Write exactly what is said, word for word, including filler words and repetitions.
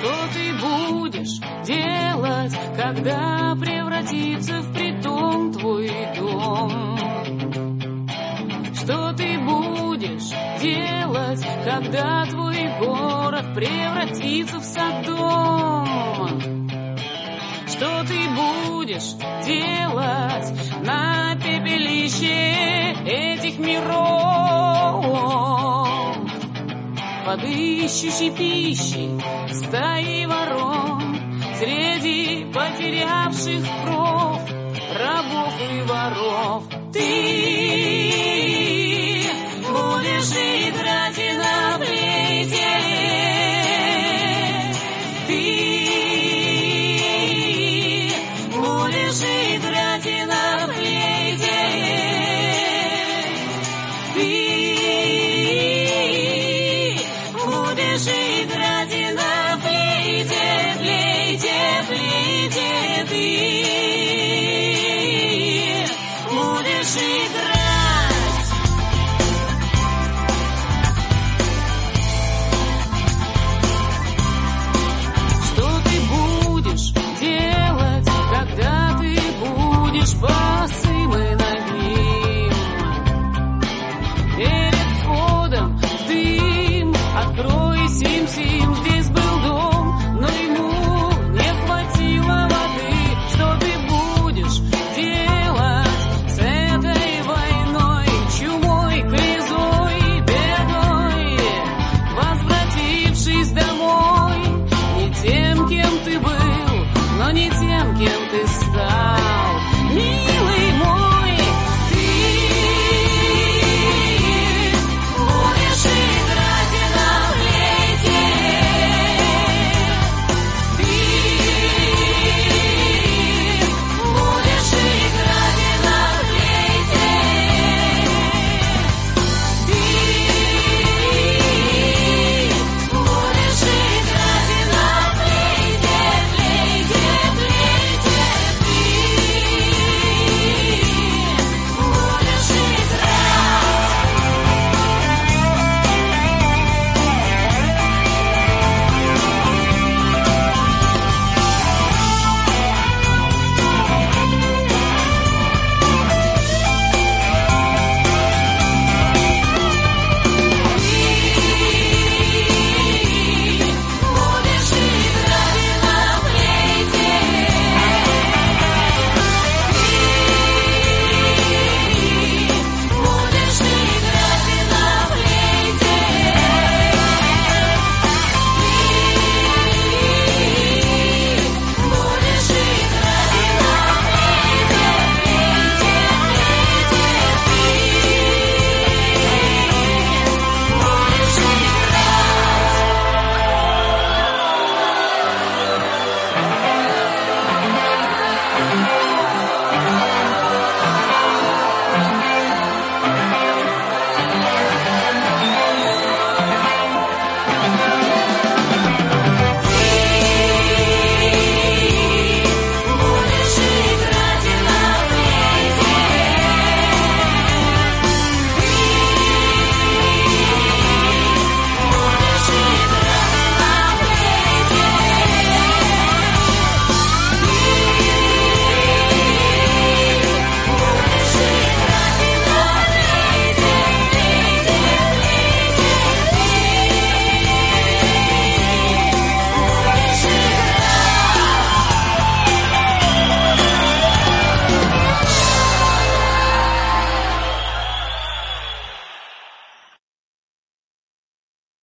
Что ты будешь делать, когда превратится в притон твой дом? Что ты будешь делать, когда твой город превратится в Содом? Что ты будешь делать на пепелище этих миров? Под ищущей пищей стаи ворон, среди потерявших кров, рабов и воров. Ты будешь играть и на флейте. Ты будешь играть и на флейте. Ты будешь играть и на флейте, флейте, флейте. Ты будешь играть. Что ты будешь делать, когда ты будешь босым и нагим? Перед входом в дым открой сим-сим. Здесь был дом, но ему не хватило воды. Что ты будешь делать с этой войной, чумой, грязой, бедой? Возвратившись домой, не тем, кем ты был, но не тем, кем ты стал.